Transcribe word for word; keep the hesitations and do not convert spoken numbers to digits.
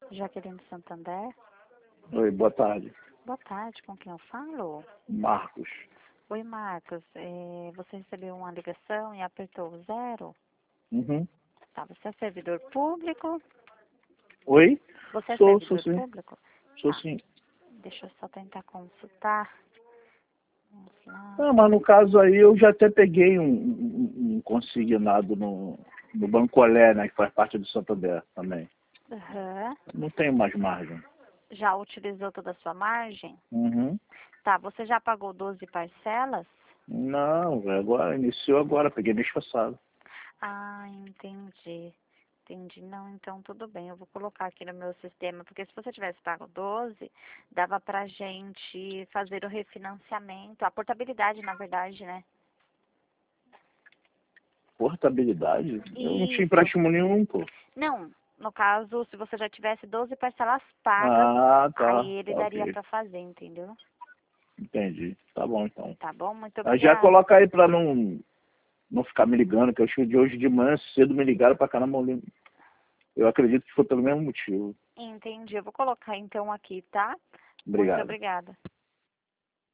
Jaqueline Santander. Oi, boa tarde. Boa tarde, com quem eu falo? Marcos. Oi, Marcos. É, você recebeu uma ligação e apertou o zero? Uhum. Tá, você é servidor público? Oi? Você é Sou, sou servidor sim. público? Sou Tá, sim. deixa eu só tentar consultar. Vamos lá. Ah, mas no caso aí eu já até peguei um, um, um consignado no, no Bancolé, né? Que faz parte do Santander também. Aham. Não tenho mais margem. Já utilizou toda a sua margem? Uhum. Tá, você já pagou doze parcelas? Não, velho, agora, iniciou agora, peguei mês passado. Ah, entendi. Entendi. Não, então tudo bem. Eu vou colocar aqui no meu sistema, porque se você tivesse pago doze, dava pra gente fazer o refinanciamento, a portabilidade, na verdade, né? Portabilidade? Eu não tinha Isso. empréstimo nenhum, pô. Não, no caso, se você já tivesse doze parcelas pagas, Ah, tá. aí ele Tá, daria ok. pra fazer, entendeu? Entendi. Tá bom, então. Tá bom? Muito Mas já obrigada. coloca aí pra não, não ficar me ligando, que eu acho que de hoje de manhã cedo me ligaram pra caramba. Eu acredito que foi pelo mesmo motivo. Entendi. Eu vou colocar então aqui, tá? Muito Obrigado. obrigada.